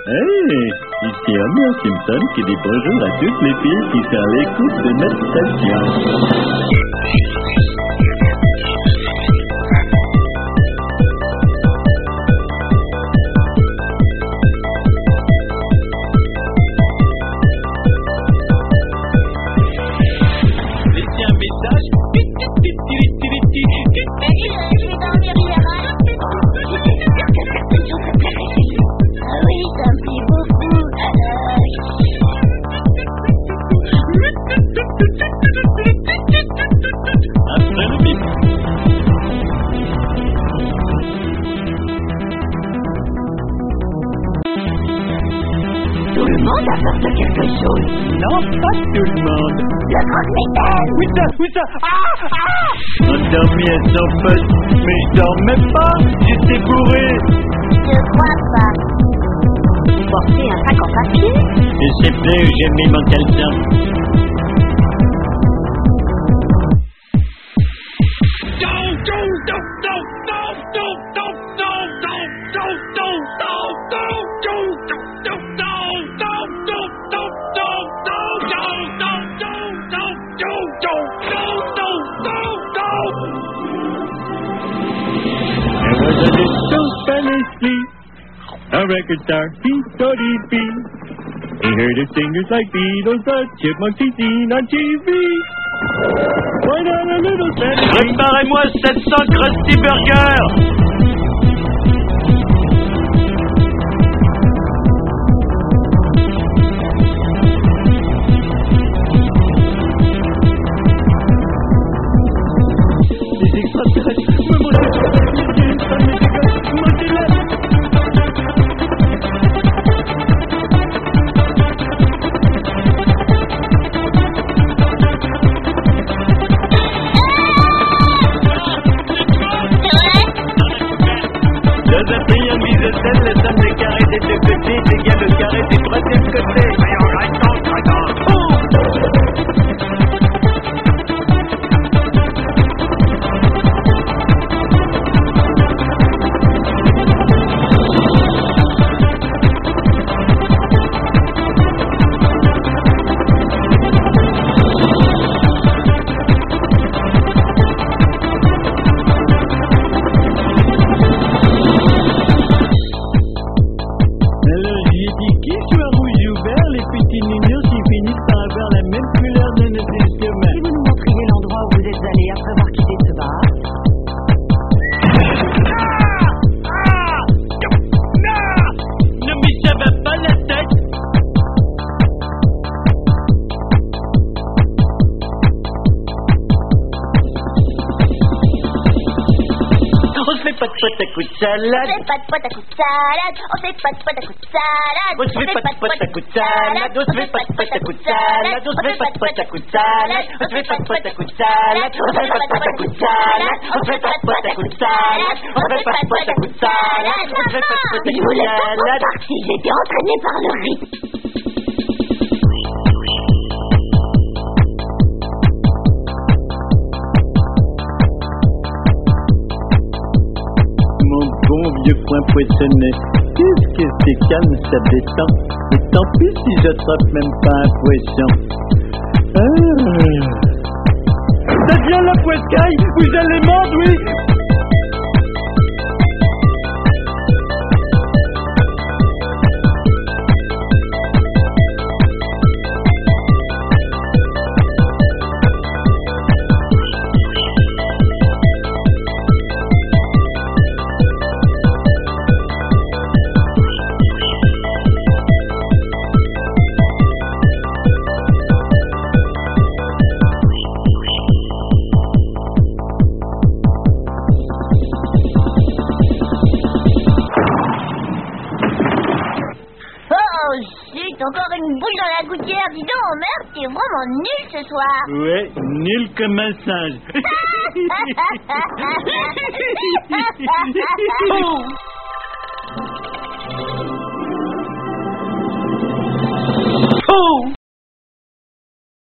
Hey, ici Homer Simpson qui dit bonjour à toutes les filles qui sont à l'écoute de notre station. Laissez un message. Je vais dormir hier. Ah oui, ça me plaît beaucoup. Après le bip. Tout le monde apporte quelque chose. Non, pas tout le monde. Le croque-mitaine. Oui ça. Endormi à son poste, mais je dormais pas, j'étais bourré. Je crois pas. Porter un sac en papier? Je sais plus où j'ai mis mon caleçon. There was a little Spanish sleep, a record star, he heard of singers like Beatles, the Chipmunks he'd seen on TV. Why not a little Spanish sleep? Préparez-moi 700 Krusty Burger. Les extraterrestres me montrent ça me dégueule, mangez-la. Dans un triangle isocèle, la somme des carrés des deux côtés est égale au carré du troisième côté. Alors j'ai dit qu'il soit rouge ou vert, les petits mignons qui finissent par avoir la même couleur de nos instruments. Si vous nous montriez l'endroit où vous êtes allé après avoir quitté ce bar. Non mais ça va pas la tête. On se fait pas de pote à coups de On salade. fait pas de pote à coups de salade. On fait pas de pote à coups de salade. On se fait pas de pote à coups de salade. On se fait pas de pote à coups de salade. On se fait pas de pote à coups de salade. On se fait pas de pote à coups de salade. On se fait pas de pote à coups de salade. On se fait pas de pote à coups de salade. On se fait pas de pote à coups de salade. On se fait pas de pote à Je coups de voulais pas qu'on salade. parte si j'étais entraîné par le rythme. Mon bon vieux coin poissonné, qu'est-ce que c'est calme, ça descend. Et tant pis si j'attrape même pas un poisson. Ça vient la poiscaille, vous allez mordre, oui. Oh, zut, encore une bouche dans la gouttière. Dis donc, Homer, t'es vraiment nul ce soir. Ouais, nul comme un singe. Oh!